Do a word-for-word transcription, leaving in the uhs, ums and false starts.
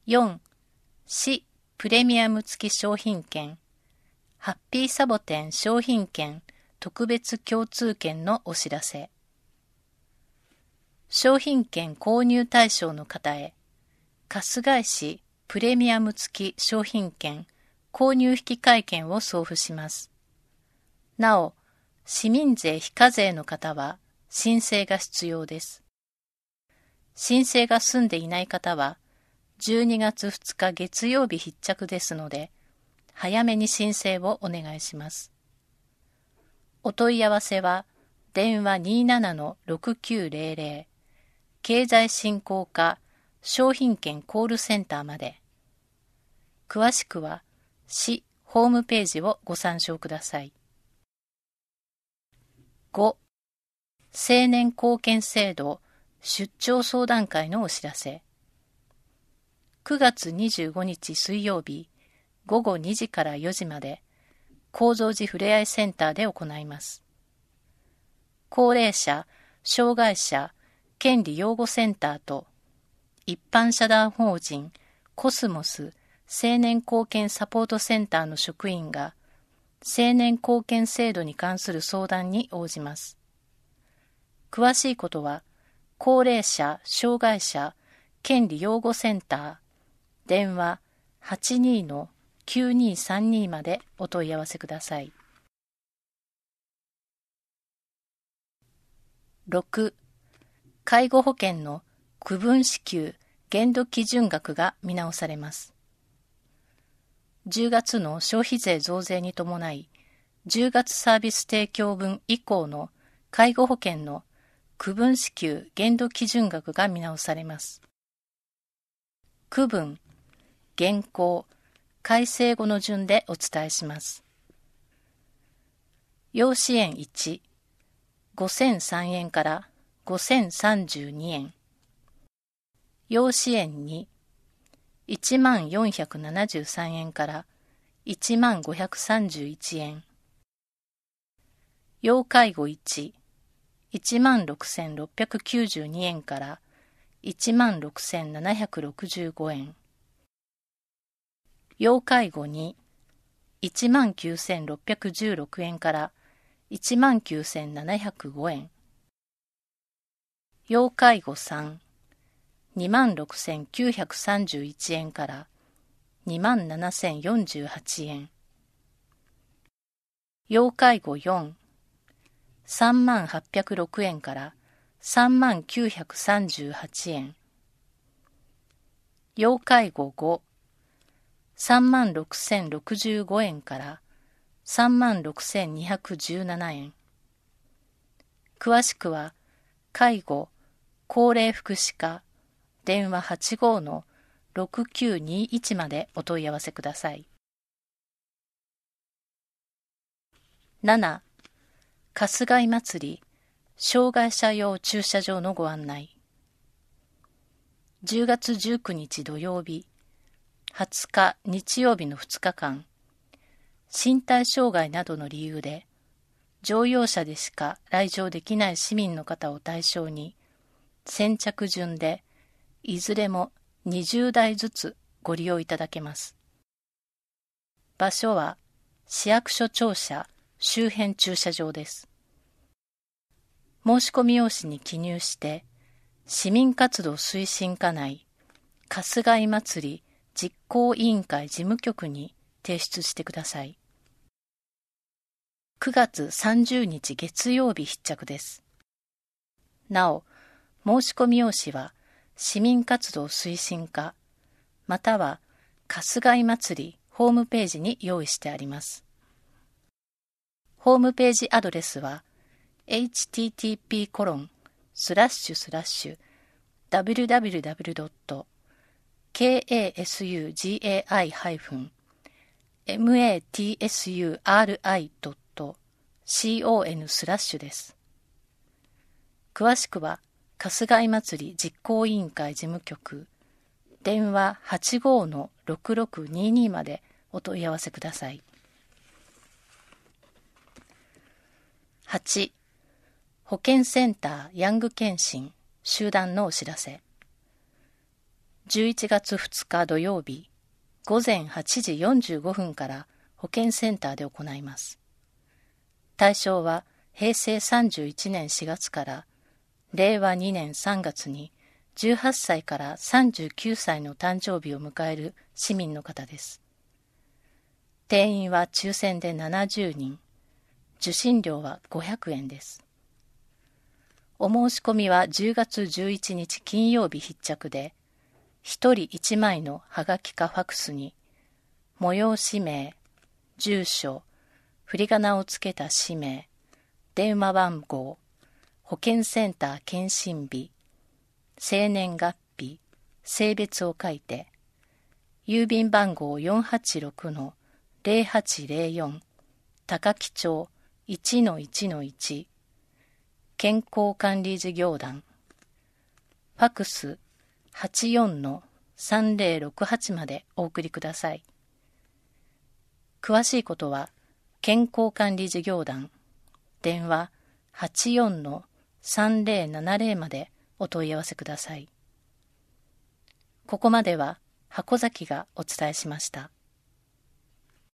よん. 市プレミアム付き商品券、ハッピーサボテン商品券特別共通券のお知らせ。商品券購入対象の方へ、春日井市プレミアム付き商品券購入引換券を送付します。なお、市民税非課税の方は申請が必要です。申請が済んでいない方は、じゅうにがつふつか月曜日必着ですので、早めに申請をお願いします。お問い合わせは、電話 にじゅうななのろくきゅうぜろぜろ、経済振興課商品券コールセンターまで。詳しくは、市ホームページをご参照ください。ご. 青年貢献制度出張相談会のお知らせ。くがつにじゅうごにち水曜日ごごにじからよじまで高蔵寺ふれあいセンターで行います。高齢者、障害者、権利擁護センターと一般社団法人コスモス青年貢献サポートセンターの職員が青年貢献制度に関する相談に応じます。詳しいことは高齢者、障害者、権利擁護センター電話 はちにーのきゅうにーさんにー までお問い合わせください。ろく. 介護保険の区分支給限度基準額が見直されます。じゅうがつの消費税増税に伴い、じゅうがつサービス提供分以降の介護保険の区分支給限度基準額が見直されます。区分、現行、改正後の順でお伝えします。要支援いち、ごせんさんえんからごせんさんじゅうにえん。要支援に、いちまんよんひゃくななじゅうさんえんからいちまんごひゃくさんじゅういちえん。要介護いち、いちまんろくせんろっぴゃくきゅうじゅうにえんからいちまんろくせんななひゃくろくじゅうごえん。要介護に、いちまんきゅうせんろっぴゃくじゅうろくえんからいちまんきゅうせんななひゃくごえん。要介護さん、にまんろくせんきゅうひゃくさんじゅういちえんからにまんななせんよんじゅうはちえん。要介護よん、さんまんはっぴゃくろくえんからさんまんきゅうひゃくさんじゅうはちえん。要介護ご、さんまんろくせんろくじゅうごえんからさんまんろくせんにひゃくじゅうななえん。詳しくは、介護、高齢福祉課、電話 はちごのろくきゅうにいち までお問い合わせください。なな. 春日井祭り、障害者用駐車場のご案内。じゅうがつじゅうくにち土曜日、はつか日曜日のふつかかん、身体障害などの理由で、乗用車でしか来場できない市民の方を対象に、先着順で、いずれもにじゅうだいずつご利用いただけます。場所は、市役所庁舎周辺駐車場です。申し込み用紙に記入して、市民活動推進課内、春日井祭り実行委員会事務局に提出してください。くがつさんじゅうにち月曜日必着です。なお、申し込み用紙は市民活動推進課または春日井祭りホームページに用意してあります。ホームページアドレスは エイチティーティーピーコロンスラッシュスラッシュダブリュダブリュダブリュドットケーエーエスユージーエーアイハイフンエムエーティーエスユーアールアイドットコンスラッシュです。詳しくは春日井祭り実行委員会事務局電話 はちごのろくろくにーにー までお問い合わせください。はち. 保健センターヤング健診集団のお知らせ。 じゅういちがつふつか土曜日、ごぜんはちじよんじゅうごふんから保健センターで行います。対象はへいせいさんじゅういちねんしがつかられいわにねんさんがつにじゅうはっさいからさんじゅうきゅうさいの誕生日を迎える市民の方です。定員は抽選でななじゅうにん、受信料はごひゃくえんです。お申し込みはじゅうがつじゅういちにち金曜日必着で、ひとりいちまいのはがきかファクスに、催し名、住所、振り仮名をつけた氏名、電話番号、保健センター検診日、生年月日、性別を書いて、郵便番号 よんはちろくのぜろはちぜろよん 高木町 いちのいちのいち 健康管理事業団、ファクス はちよんのさんぜろろくはち までお送りください。詳しいことは健康管理事業団、電話 はちよんのさんぜろななぜろ までお問い合わせください。ここまでは箱崎がお伝えしました。